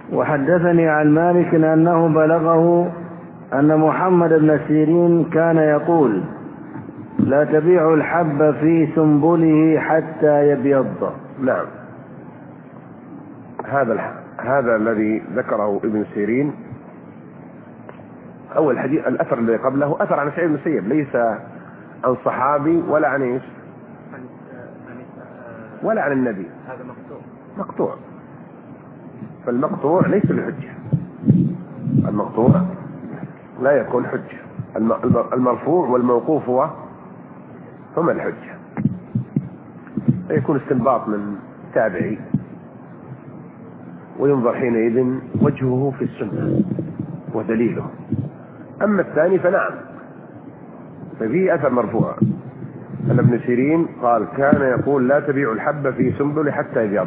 وحدثني عن مالك أنه بلغه أن محمد بن سيرين كان يقول: لا تبيع الحب في سنبله حتى يبيض. نعم. هذا الذي ذكره ابن سيرين. أول حديث الأثر الذي قبله أثر عن سعيد بن المسيب، ليس عن صحابي ولا عن ايش ولا عن النبي، هذا مقطوع. فالمقطوع ليس بحجة، المقطوع لا يكون حجة. المرفوع والموقوف هما الحجة، يكون استنباط من تابعي وينظر حينئذ وجهه في السنة ودليله. أما الثاني فنعم، ففيه أثر مرفوع أن ابن سيرين قال: كان يقول لا تبيع الحب في سنبل حتى يبيض.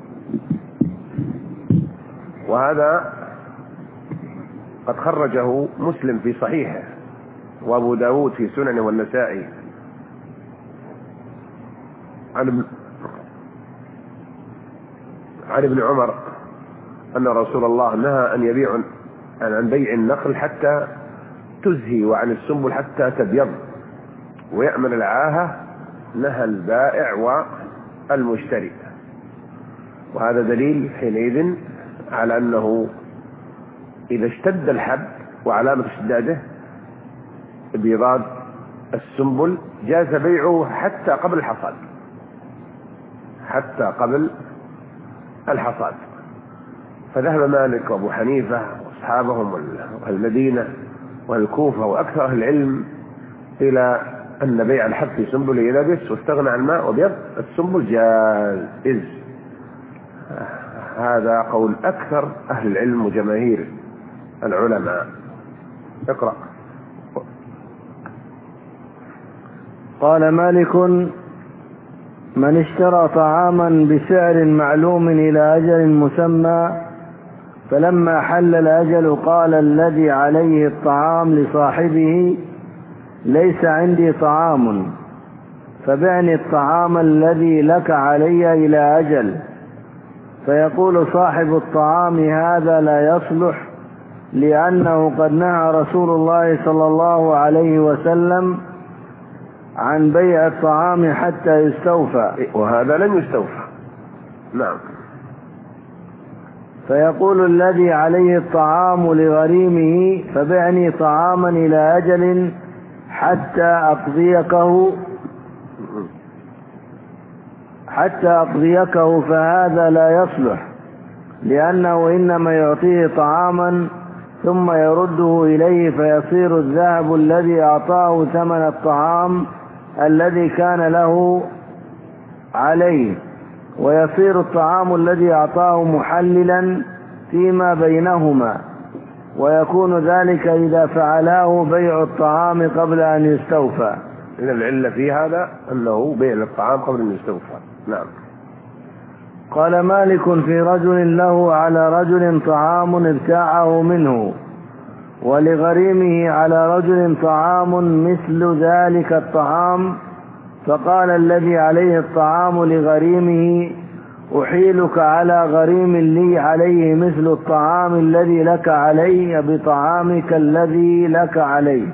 وهذا قد خرجه مسلم في صحيحه، وأبو داود في سننه، والنسائي عن ابن عمر أن رسول الله نهى أن يبيع عن بيع النخل حتى تزهي، وعن السنبل حتى تبيض، ويأمن العاهة نهى البائع والمشتري. وهذا دليل حينئذ على أنه إذا اشتد الحب وعلامة اشتداده ابيضاد السنبل جاز بيعه حتى قبل الحصاد، حتى قبل الحصاد. فذهب مالك وابو حنيفة واصحابهم والمدينة والكوفة واكثر اهل العلم الى ان بيع الحب في سنبل يلبس واستغنى عن الماء وبيض السنبل جائز. هذا قول اكثر اهل العلم وجماهير العلماء. اقرأ. قال مالك: من اشترى طعاما بسعر معلوم إلى أجل مسمى، فلما حل الأجل قال الذي عليه الطعام لصاحبه: ليس عندي طعام، فبعني الطعام الذي لك علي إلى أجل. فيقول صاحب الطعام: هذا لا يصلح، لأنه قد نهى رسول الله صلى الله عليه وسلم عن بيع الطعام حتى يستوفى، وهذا لن يستوفى. نعم. فيقول الذي عليه الطعام لغريمه: فبعني طعاما إلى أجل حتى أقضيكه، فهذا لا يصلح، لأنه إنما يعطيه طعاما ثم يرده إليه، فيصير الذهب الذي أعطاه ثمن الطعام الذي كان له عليه، ويصير الطعام الذي أعطاه محللا فيما بينهما، ويكون ذلك إذا فعلاه بيع الطعام قبل أن يستوفى. إذا العلة في هذا أنه بيع الطعام قبل أن يستوفى. نعم. قال مالك: في رجل له على رجل طعام ابتاعه منه، ولغريمه على رجل طعام مثل ذلك الطعام، فقال الذي عليه الطعام لغريمه: أحيلك على غريم لي عليه مثل الطعام الذي لك علي بطعامك الذي لك عليه.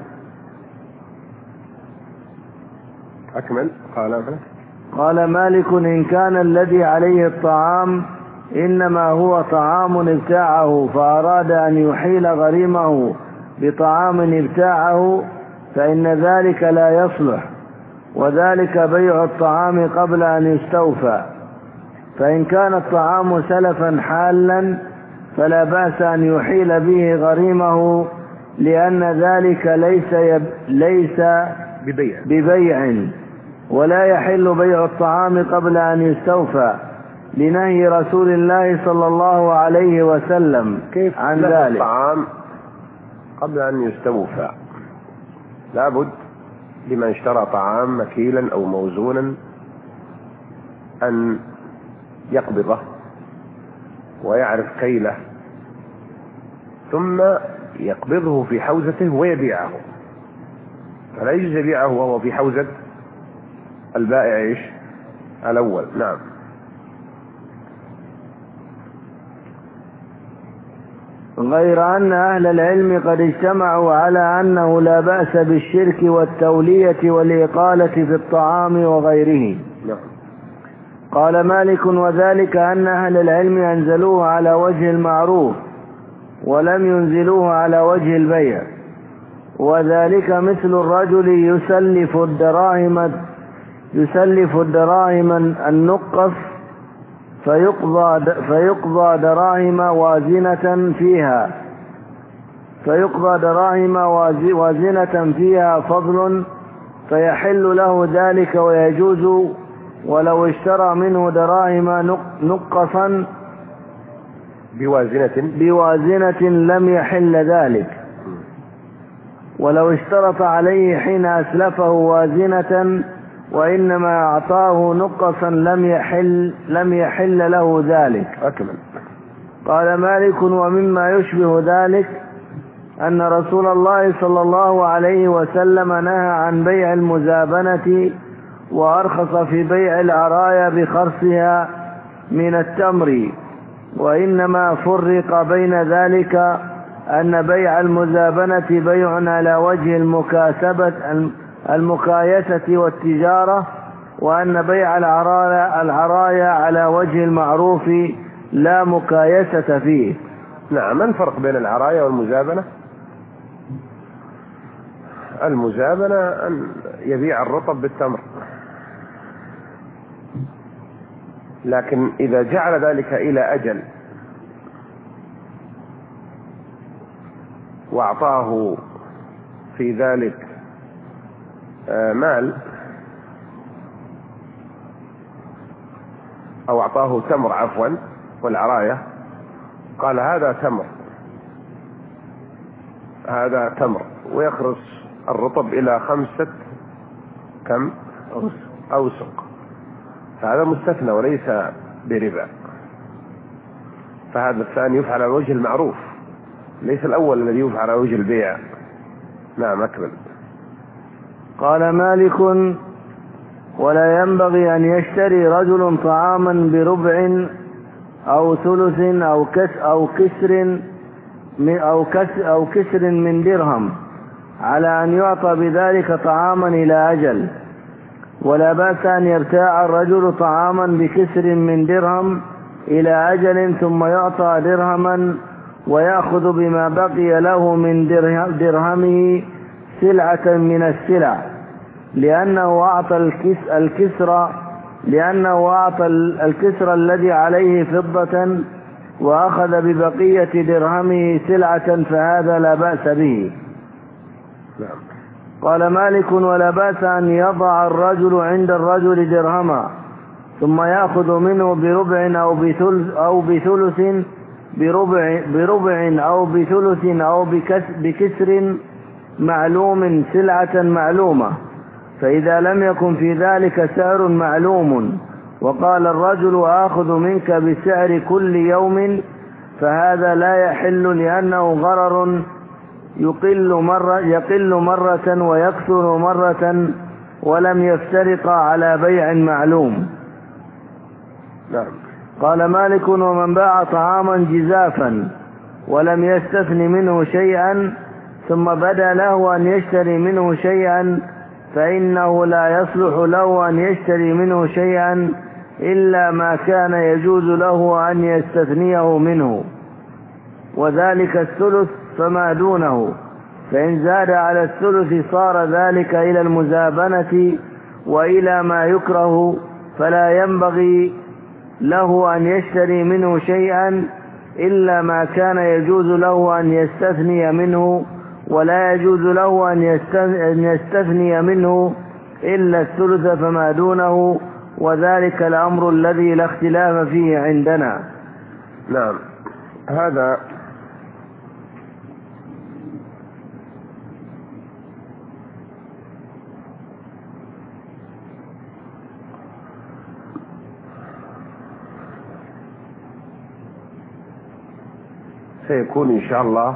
أكمل. قال مالك: إن كان الذي عليه الطعام إنما هو طعام ابتاعه، فأراد أن يحيل غريمه بطعام ابتاعه، فإن ذلك لا يصلح، وذلك بيع الطعام قبل أن يستوفى. فإن كان الطعام سلفا حالا فلا بأس أن يحيل به غريمه، لأن ذلك ليس ببيع، ولا يحل بيع الطعام قبل أن يستوفى، لنهي رسول الله صلى الله عليه وسلم عن ذلك. الطعام قبل أن يستوفى لابد لمن اشترى طعام مكيلا أو موزونا أن يقبضه ويعرف كيله، ثم يقبضه في حوزته ويبيعه. فلا يجوز يبيعه وهو في حوزة البائع الأول. نعم. غير أن أهل العلم قد اجتمعوا على أنه لا بأس بالشرك والتولية والإقالة في الطعام وغيره. قال مالك: وذلك أن أهل العلم أنزلوه على وجه المعروف ولم ينزلوه على وجه البيع، وذلك مثل الرجل يسلف الدراهم النقص فيقضى دراهم وازنة فيها فضل فيحل له ذلك ويجوز، ولو اشترى منه دراهم نقصا بوازنة لم يحل ذلك، ولو اشترط عليه حين أسلفه وازنة وإنما أعطاه نقصا لم يحل له ذلك. أكمل. قال مالك: ومما يشبه ذلك أن رسول الله صلى الله عليه وسلم نهى عن بيع المزابنة وأرخص في بيع العرايا بخرصها من التمر، وإنما فرق بين ذلك أن بيع المزابنة بيع على وجه المكايسة والتجارة، وأن بيع العرايا على وجه المعروف لا مكايسة فيه. نعم. ما الفرق بين العرايا والمزابنة؟ المزابنة أن يبيع الرطب بالتمر، لكن إذا جعل ذلك إلى أجل وأعطاه في ذلك مال أو أعطاه تمر عفوا والعراية، قال هذا تمر ويخرص الرطب إلى 5 أوسق، فهذا مستثنى وليس بربا، فهذا الثاني يفعل على وجه المعروف ليس الأول الذي يفعل على وجه البيع. نعم. أكمل. قال مالك: ولا ينبغي أن يشتري رجل طعاما بربع أو ثلث أو كسر من درهم على أن يعطى بذلك طعاما إلى أجل، ولا بأس أن يرتاع الرجل طعاما بكسر من درهم إلى أجل ثم يعطى درهما ويأخذ بما بقي له من درهمه سلعة من السلع، لأنه أعطى الكسر الذي عليه فضة وأخذ ببقية درهمه سلعة، فهذا لا بأس به. قال مالك: ولا بأس أن يضع الرجل عند الرجل درهما ثم يأخذ منه بربع أو بكسر معلوم سلعة معلومة، فإذا لم يكن في ذلك سعر معلوم وقال الرجل آخذ منك بسعر كل يوم، فهذا لا يحل، لأنه غرر يقل مرة ويكثر مرة ولم يفترق على بيع معلوم. نعم. قال مالك: ومن باع طعاما جزافا ولم يستثن منه شيئا ثم بدا له أن يشتري منه شيئا فإنه لا يصلح له أن يشتري منه شيئا إلا ما كان يجوز له أن يستثنيه منه، وذلك الثلث فما دونه، فإن زاد على الثلث صار ذلك إلى المزابنة وإلى ما يكره، فلا ينبغي له أن يشتري منه شيئا إلا ما كان يجوز له أن يستثني منه، ولا يجوز له أن يستثني منه إلا الثلث فما دونه، وذلك الأمر الذي لا اختلاف فيه عندنا. نعم. هذا سيكون إن شاء الله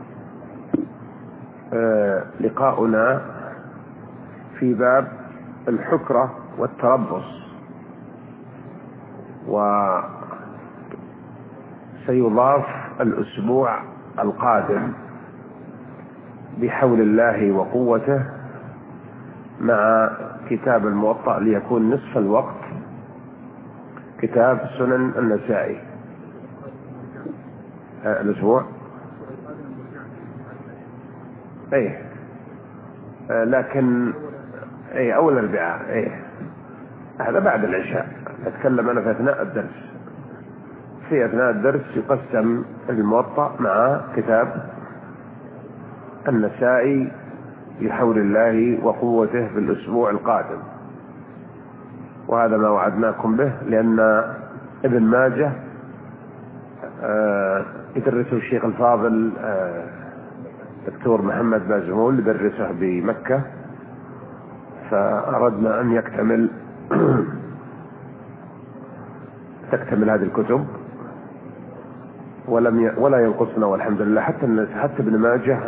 لقاؤنا في باب الحكرة والتربص، وسيضاف الأسبوع القادم بحول الله وقوته مع كتاب الموطأ ليكون نصف الوقت كتاب سنن النسائي. الأسبوع لكن أول الأربعاء هذا بعد العشاء. أتكلم أنا في أثناء الدرس. في أثناء الدرس يقسم الموطأ مع كتاب النسائي بحول الله وقوته في الأسبوع القادم، وهذا ما وعدناكم به، لأن ابن ماجه يدرسه الشيخ الفاضل دكتور محمد بازمول، يدرسه بمكة، فأردنا أن تكتمل هذه الكتب ولا ينقصنا، والحمد لله. حتى ابن ماجه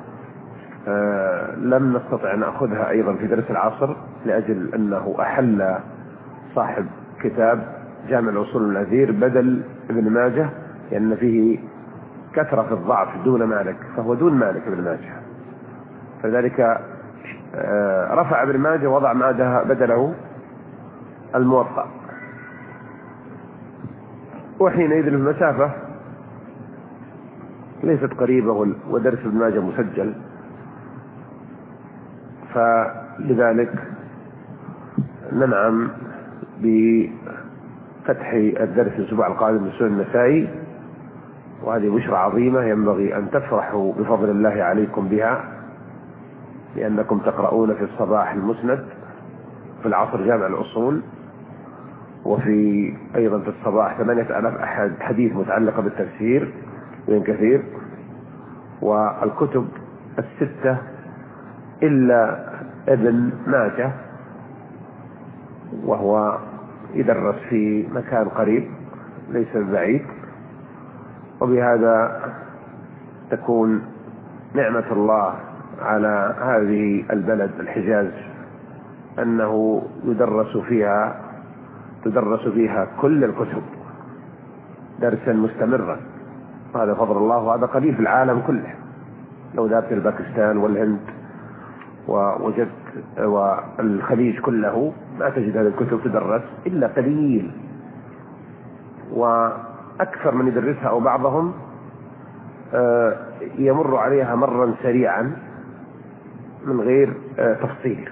لم نستطع أن نأخذها أيضا في درس العصر، لأجل أنه أحل صاحب كتاب جامع الأصول النذير بدل ابن ماجه، لأن فيه كثرة في الضعف دون مالك، فهو دون مالك ابن ماجه، فذلك رفع ابن ماجه وضع بدله الموطأ. وحينئذ المسافة ليست قريبة، ودرس ابن ماجه مسجل، فلذلك ننعم بفتح الدرس الأسبوع القادم من سنن النسائي، وهذه بشرى عظيمة ينبغي أن تفرحوا بفضل الله عليكم بها، لأنكم تقرؤون في الصباح المسند، في العصر جامع الأصول، وفي أيضا في الصباح 8000 حديث متعلقة بالتفسير من كثير، والكتب الستة إلا ابن ماجه وهو يدرس في مكان قريب ليس بعيد. وبهذا تكون نعمة الله على هذه البلد الحجاز أنه تدرس فيها كل الكتب درسا مستمرا. هذا فضل الله، وهذا قليل في العالم كله. لو ذهبت الباكستان والهند ووجدت والخليج كله ما تجد هذه الكتب تدرس إلا قليل، وأكثر من يدرسها أو بعضهم يمر عليها مرا سريعا من غير تفصيل.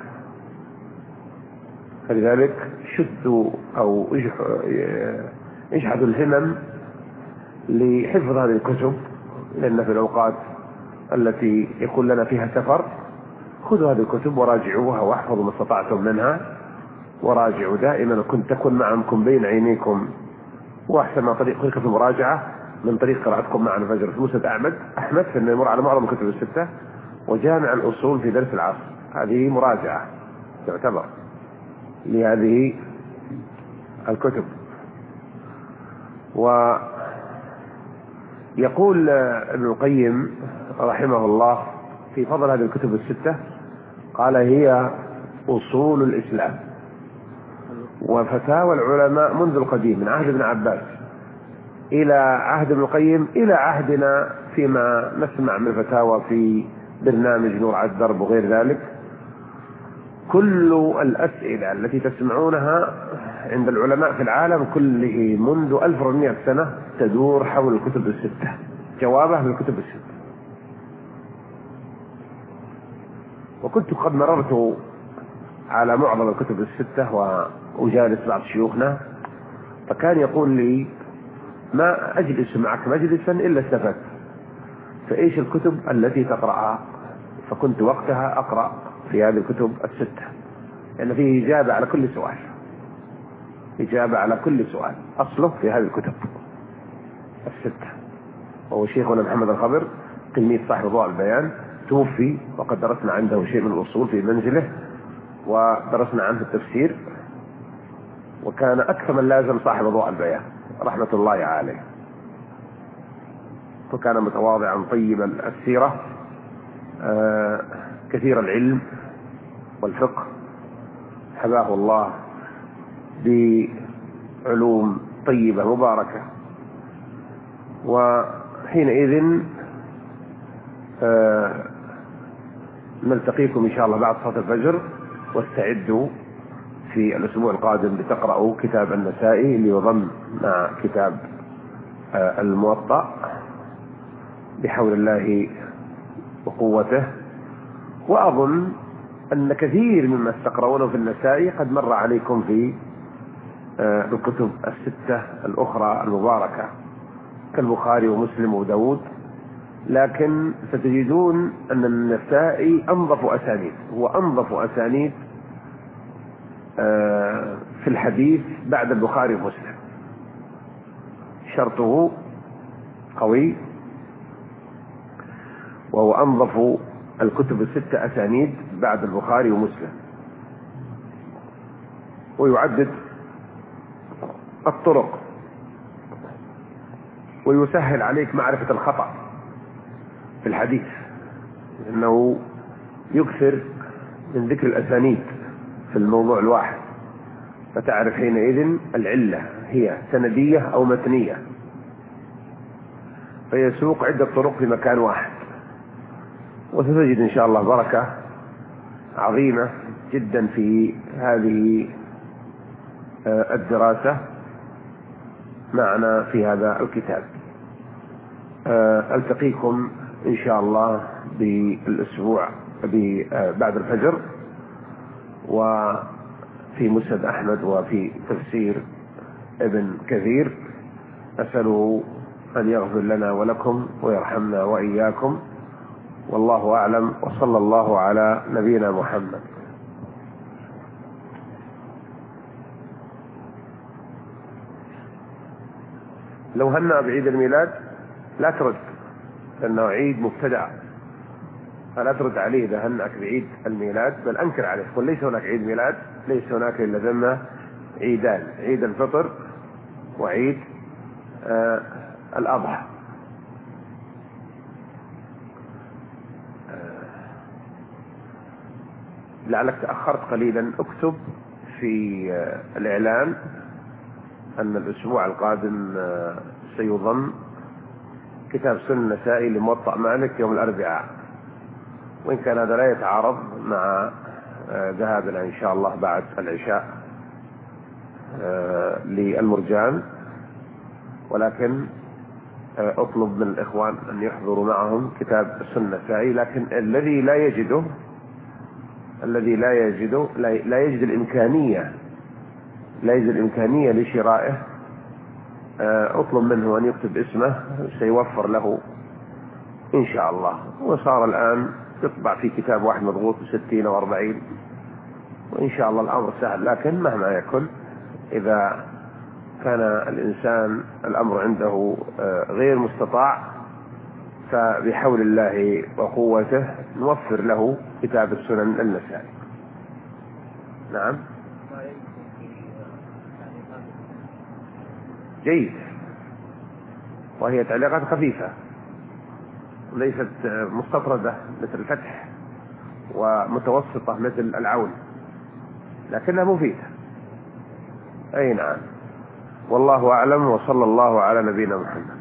فلذلك شدوا أو اجحدوا الهمم لحفظ هذه الكتب، لأن في الأوقات التي يكون لنا فيها سفر خذوا هذه الكتب وراجعوها واحفظوا ما استطعتم منها، وراجعوا دائما، كنت تكون معكم بين عينيكم. وأحسن ما طريق في المراجعة من طريق قراءتكم معنا فجر في مسند أحمد فإنه يمر على معظم الكتب الستة، وجامع الأصول في درس العصر، هذه مراجعة تعتبر لهذه الكتب. ويقول ابن القيم رحمه الله في فضل هذه الكتب الستة، قال: هي أصول الإسلام وفتاوى العلماء منذ القديم، من عهد ابن عباس إلى عهد ابن القيم إلى عهدنا فيما نسمع من فتاوى في برنامج نور على الدرب وغير ذلك. كل الأسئلة التي تسمعونها عند العلماء في العالم كله منذ 1400 سنة تدور حول الكتب الستة، جوابها من الكتب الستة. وكنت قد مررت على معظم الكتب الستة وأجالس بعض شيوخنا، فكان يقول لي: ما أجلس معك مجلسا إلا استفدت، فإيش الكتب التي تقرأها؟ فكنت وقتها أقرأ في هذه الكتب الستة، لأن فيه إجابة على كل سؤال، إجابة على كل سؤال أصله في هذه الكتب الستة. وهو شيخنا محمد الخضر تلميذ صاحب ضوء البيان، توفي وقد درسنا عنده شيء من الأصول في منزله ودرسنا عنه التفسير، وكان أكثر من لازم صاحب ضوء البيان رحمة الله عليه، فكان متواضعا طيب السيرة، كثير العلم والفقه، حباه الله بعلوم طيبة مباركة. وحينئذ نلتقيكم إن شاء الله بعد صلاة الفجر، واستعدوا في الأسبوع القادم لتقرأوا كتاب النسائي ليضم مع كتاب الموطأ بحول الله وقوته. وأظن أن كثير مما تقرؤونه في النسائي قد مر عليكم في الكتب الستة الأخرى المباركة كالبخاري ومسلم وداود، لكن ستجدون أن النسائي أنظف أسانيد، هو أنظف أسانيد في الحديث بعد البخاري ومسلم، شرطه قوي، وهو أنظف الكتب الستة أسانيد بعد البخاري ومسلم، ويعدد الطرق ويسهل عليك معرفة الخطأ في الحديث، لأنه يكثر من ذكر الأسانيد في الموضوع الواحد، فتعرف حينئذ العلة هي سندية أو متنية، فيسوق عدة طرق في مكان واحد. وستجد إن شاء الله بركة عظيمة جدا في هذه الدراسة معنا في هذا الكتاب. ألتقيكم إن شاء الله بالأسبوع بعد الفجر، وفي مسند أحمد وفي تفسير ابن كثير. أسأله أن يغفر لنا ولكم ويرحمنا وإياكم، والله أعلم، وصلى الله على نبينا محمد. لو هنأ بعيد الميلاد لا ترد، لأنه عيد مبتدع، فلا ترد عليه إذا هنأك بعيد الميلاد، بل أنكر عليه، قل ليس هناك عيد ميلاد، ليس هناك إلا ذم عيدان، عيد الفطر وعيد الأضحى. لعلك تأخرت قليلا، اكتب في الإعلان أن الأسبوع القادم سيضم كتاب سنن النسائي لموطأ مالك يوم الأربعاء، وإن كان هذا لا يتعارض مع ذهابنا إن شاء الله بعد العشاء للمرجان، ولكن أطلب من الإخوان أن يحضروا معهم كتاب السنن النسائي. لكن الذي لا يجد الإمكانية لشرائه، أطلب منه أن يكتب اسمه، سيوفر له إن شاء الله. وصار الآن يطبع في كتاب واحد مضغوط 60 أو 40، وإن شاء الله الأمر سهل. لكن مهما يكن، إذا كان الإنسان الأمر عنده غير مستطاع، فبحول الله وقوته نوفر له كتاب السنن النسائي. نعم، جيد، وهي تعليقات خفيفة ليست مستطردة مثل الفتح، ومتوسطة مثل العون، لكنها مفيدة. أي نعم، والله أعلم، وصلى الله على نبينا محمد.